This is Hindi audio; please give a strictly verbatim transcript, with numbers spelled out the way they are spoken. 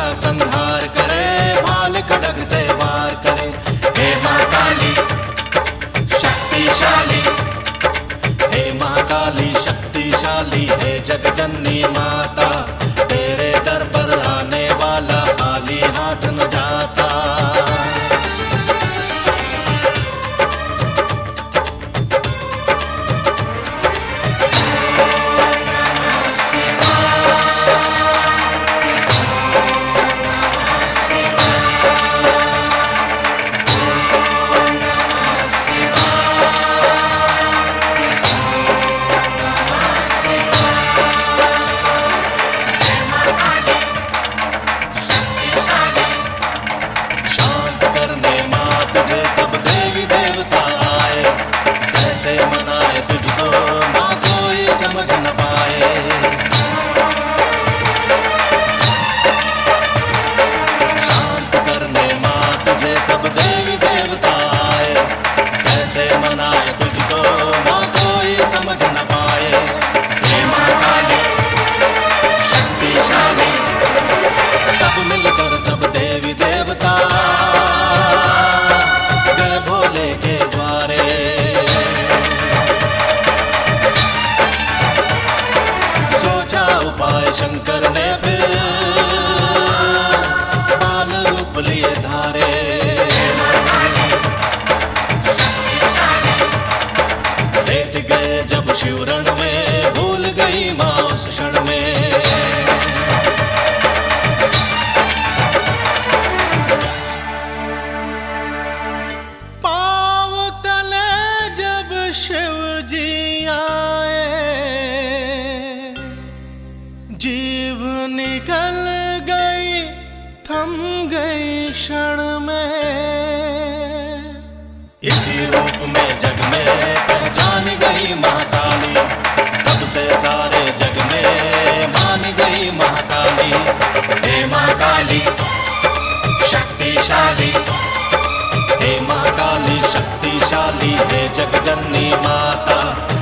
संहार करे, भाल खड्ग से वार करे। हे माँ काली शक्तिशाली, हे माँ काली शक्तिशाली, हे जगजननी माता, तेरे दर पर आने वाला खाली हाथ न जाता। शंकर ने फिर बाल रूप लिए धारे। लेट गए जब शिवरण में, भूल गई माँ उस क्षण में। पाँव तले जब शिव जी आए, जीव निकल गई थम गई क्षण में। इसी रूप में जग में पहचान गई माँ काली, तब से सारे जग में मान गई माँ काली। हे माँ काली शक्तिशाली, हे माँ काली शक्तिशाली, हे जगजननी माता,